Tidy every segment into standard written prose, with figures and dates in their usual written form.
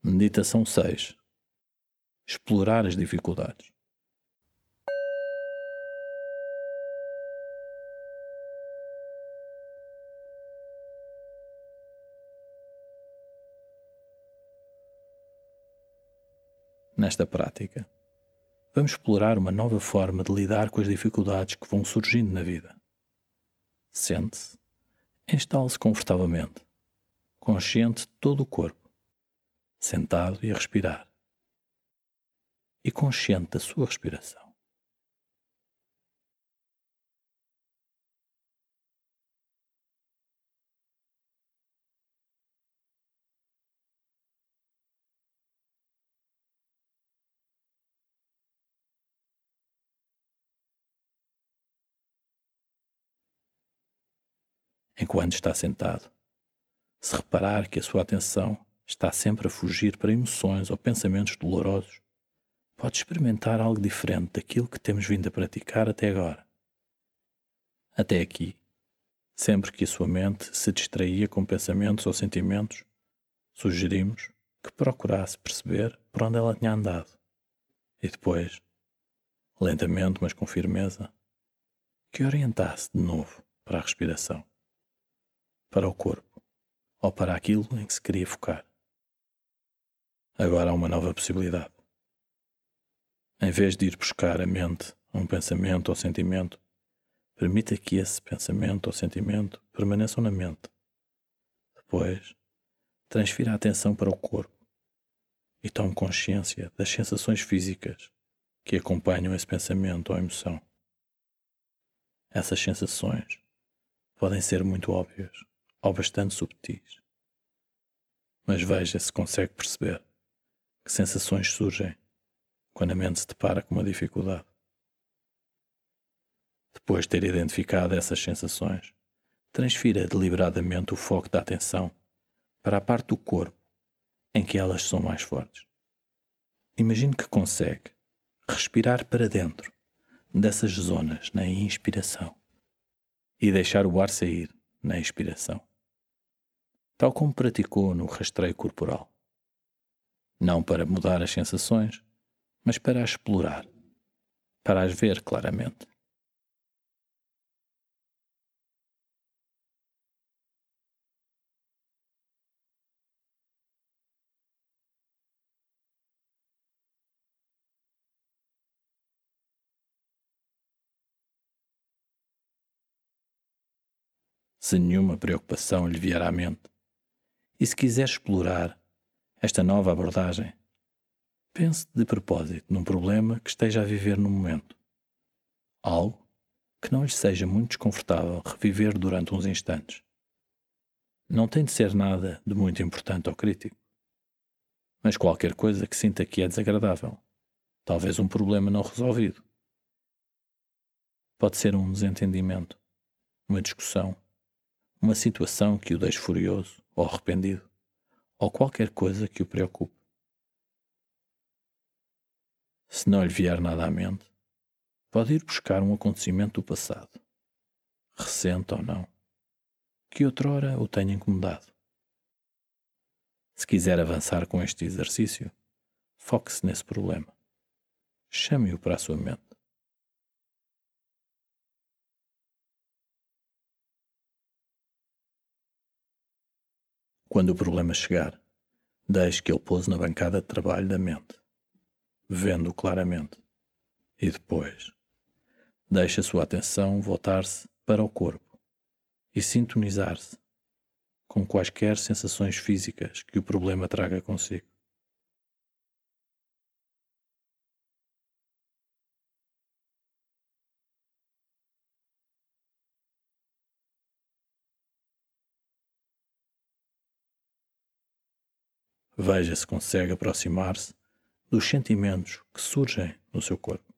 Meditação 6. Explorar as dificuldades. Nesta prática, vamos explorar uma nova forma de lidar com as dificuldades que vão surgindo na vida. Sente-se, instale-se confortavelmente, consciente de todo o corpo, sentado e a respirar, e consciente da sua respiração. Enquanto está sentado, se reparar que a sua atenção está sempre a fugir para emoções ou pensamentos dolorosos, pode experimentar algo diferente daquilo que temos vindo a praticar até agora. Até aqui, sempre que a sua mente se distraía com pensamentos ou sentimentos, sugerimos que procurasse perceber por onde ela tinha andado e depois, lentamente mas com firmeza, que orientasse de novo para a respiração, para o corpo ou para aquilo em que se queria focar. Agora há uma nova possibilidade. Em vez de ir buscar a mente a um pensamento ou sentimento, permita que esse pensamento ou sentimento permaneçam na mente. Depois, transfira a atenção para o corpo e tome consciência das sensações físicas que acompanham esse pensamento ou emoção. Essas sensações podem ser muito óbvias ou bastante subtis, mas veja se consegue perceber que sensações surgem quando a mente se depara com uma dificuldade. Depois de ter identificado essas sensações, transfira deliberadamente o foco da atenção para a parte do corpo em que elas são mais fortes. Imagine que consegue respirar para dentro dessas zonas na inspiração e deixar o ar sair na expiração, tal como praticou no rastreio corporal. Não para mudar as sensações, mas para as explorar, para as ver claramente. Se nenhuma preocupação lhe vier à mente, e se quiser explorar esta nova abordagem, pense de propósito num problema que esteja a viver no momento. Algo que não lhe seja muito desconfortável reviver durante uns instantes. Não tem de ser nada de muito importante ou crítico, mas qualquer coisa que sinta que é desagradável, talvez um problema não resolvido. Pode ser um desentendimento, uma discussão, uma situação que o deixe furioso ou arrependido, ou qualquer coisa que o preocupe. Se não lhe vier nada à mente, pode ir buscar um acontecimento do passado, recente ou não, que outrora o tenha incomodado. Se quiser avançar com este exercício, foque-se nesse problema. Chame-o para a sua mente. Quando o problema chegar, deixe que ele pouse na bancada de trabalho da mente, vendo-o claramente, e depois deixe a sua atenção voltar-se para o corpo e sintonizar-se com quaisquer sensações físicas que o problema traga consigo. Veja se consegue aproximar-se dos sentimentos que surgem no seu corpo.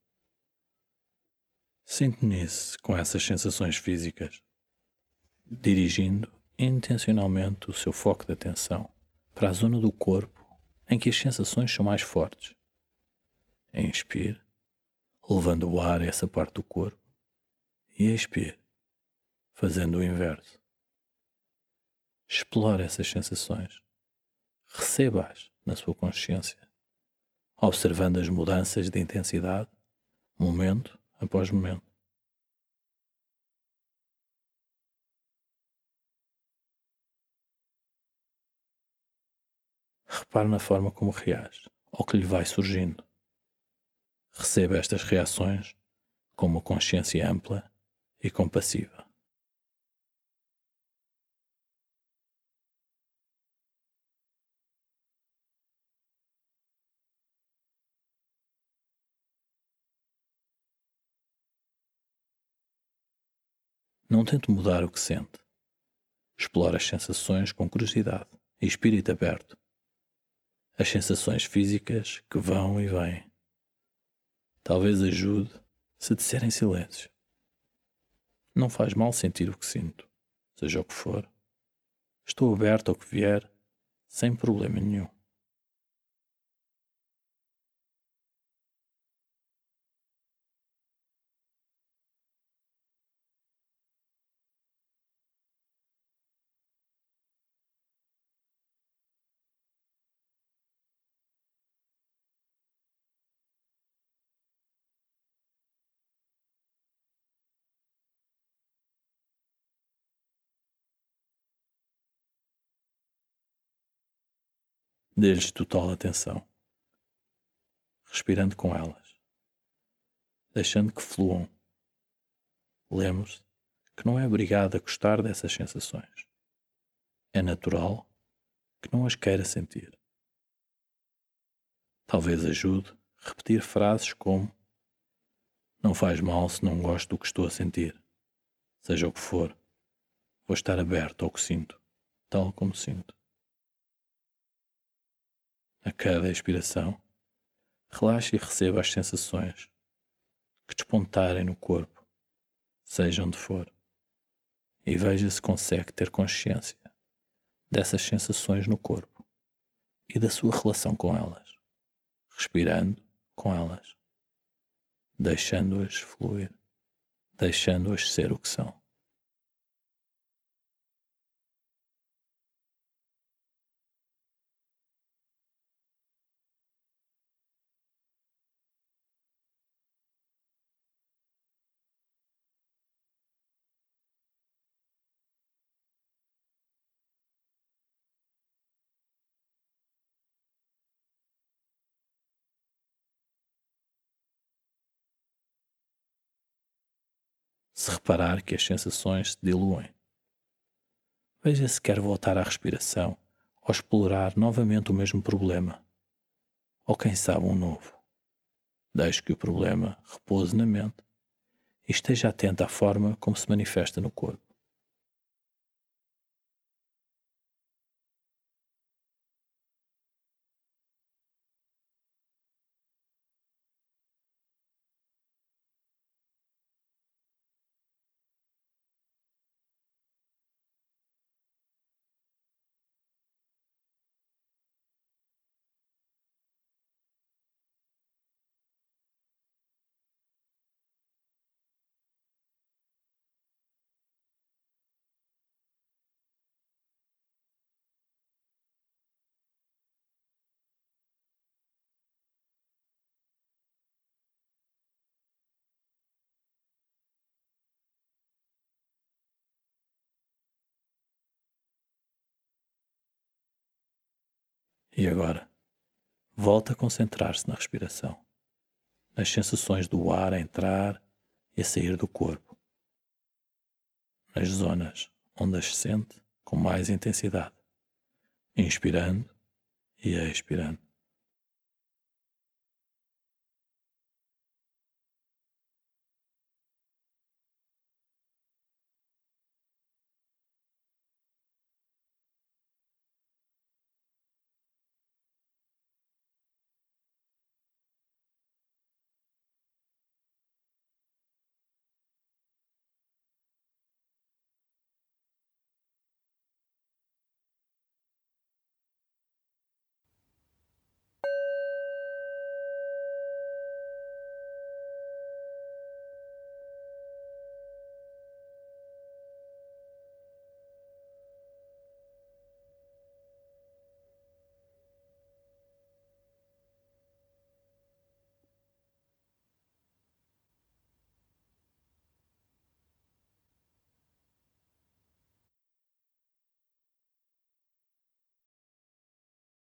Sintonize-se com essas sensações físicas, dirigindo intencionalmente o seu foco de atenção para a zona do corpo em que as sensações são mais fortes. Inspire, levando o ar a essa parte do corpo, e expire, fazendo o inverso. Explore essas sensações. receba-as na sua consciência, observando as mudanças de intensidade, momento após momento. Repare na forma como reage ao que lhe vai surgindo. Receba estas reações com uma consciência ampla e compassiva. Não tente mudar o que sente. Explore as sensações com curiosidade e espírito aberto. As sensações físicas que vão e vêm. Talvez ajude se disser em silêncio. Não faz mal sentir o que sinto, seja o que for. Estou aberto ao que vier, sem problema nenhum. Dê-lhes total atenção, respirando com elas, deixando que fluam. Lembre-se que não é obrigado a gostar dessas sensações. É natural que não as queira sentir. Talvez ajude a repetir frases como: não faz mal se não gosto do que estou a sentir. Seja o que for, vou estar aberto ao que sinto, tal como sinto. A cada expiração, relaxe e receba as sensações que despontarem no corpo, seja onde for, e veja se consegue ter consciência dessas sensações no corpo e da sua relação com elas, respirando com elas, deixando-as fluir, deixando-as ser o que são. Se reparar que as sensações se diluem, veja se quer voltar à respiração ou explorar novamente o mesmo problema, ou quem sabe um novo. Deixe que o problema repouse na mente e esteja atento à forma como se manifesta no corpo. E agora, volta a concentrar-se na respiração, nas sensações do ar a entrar e a sair do corpo, nas zonas onde as sente com mais intensidade, inspirando e expirando.